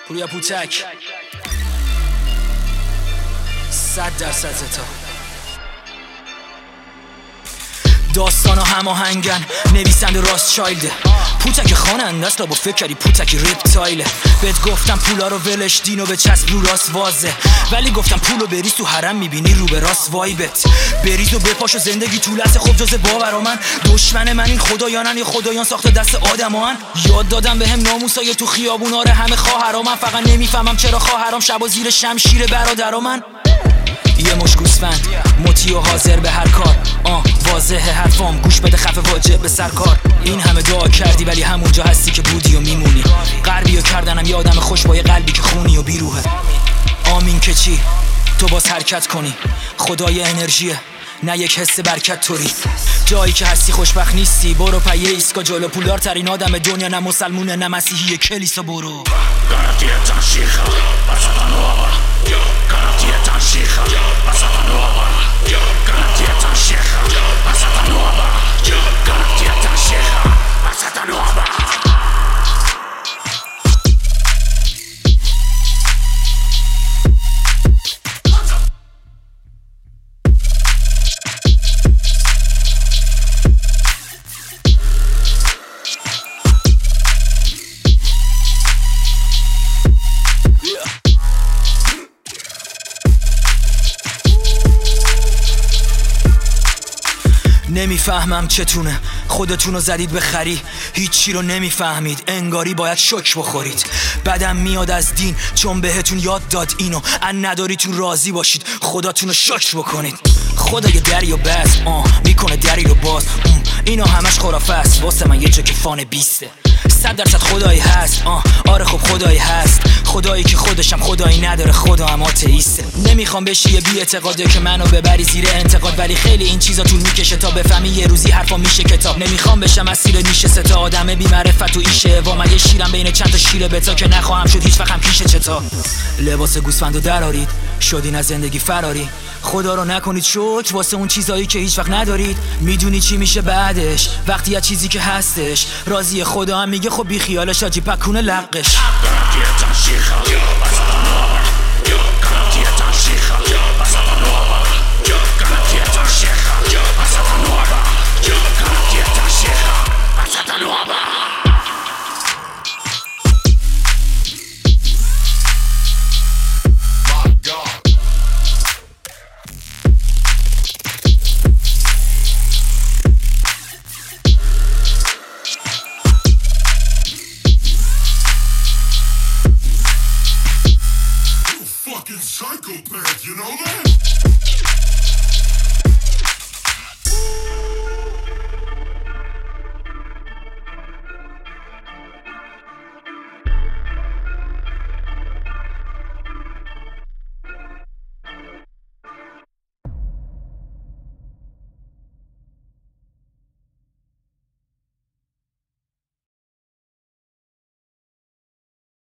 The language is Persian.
پوریا پوتک 100% تا داستانا هماهنگن، نویسنده راست چایلده. پوتک خواننده است، با فکر کردی پوتک ریپتایله. بهت گفتم پولا رو ولش، دینو به چسب رو راست وازه، ولی گفتم پولو بریز تو حرم میبینی رو به راست وایبت. بریز و بپاش و زندگی تو لحظه خوب جز باورا من. دشمن من این خدایانن یا خدایان ساخته دست آدمان. یاد دادم بهم ناموسای تو خیابوناره همه خواهرام. من فقط نمیفهمم چرا خواهرام شب و زیر شمشیر برادرام. من یه مش گوسفند مطیع و حاضر به هر کار. واضحه حرفام، گوش بده خفه واجب به سرکار. این همه دعا کردی ولی همونجا هستی که بودی و میمونی. غربیو کردنم یه آدم خوش با یه قلبی که خونی و بیروحه. آمین که چی؟ تو باز حرکت کنی. خدای انرژیه نه یک حس برکت توری. جایی که هستی خوشبخت نیستی، برو پایه ایسکا جلو. پولدار ترین آدم دنیا، نه مسلمونه نه مسیحی، کلیسا برو. نمیفهمم چتونه خودتونو زدید به خری، هیچی رو نمیفهمید، انگاری باید شوک بخورید. بدم میاد از دین چون بهتون یاد داد اینو، ان نداریتون راضی باشید خداتونو شکر بکنید. خدای دری و بس میکنه دری رو باز. اینا همش خرافه است، واسه من یه چک فان 20. 100% خدایی هست. آره خب خدایی هست، خدایی که خودشم خدایی نداره، خدا هم آتئیسته. نمیخوام بشی یه بی اعتقاده که منو ببری زیر انتقاد، ولی خیلی این چیزا طول میکشه تا بفهمی یه روزی حرفا میشه کتاب. نمیخوام بشم اسیر نیشه ستا آدم بی معرفت و ایشه وا. من یه شیرم بین چند تا شیر بتا که نخواهم شد هیچ وقت هم پیش چتا. لباس گوسفندو درارید، شدین از زندگی فراری. خدا رو نکنید شکر واسه اون چیزایی که هیچ وقت ندارید. میدونی چی میشه بعدش وقتی یه چیزی که هستش راضیه. خدا هم میگه خب بی خیالش آجی پکونه لقش. Psychopath, you know that?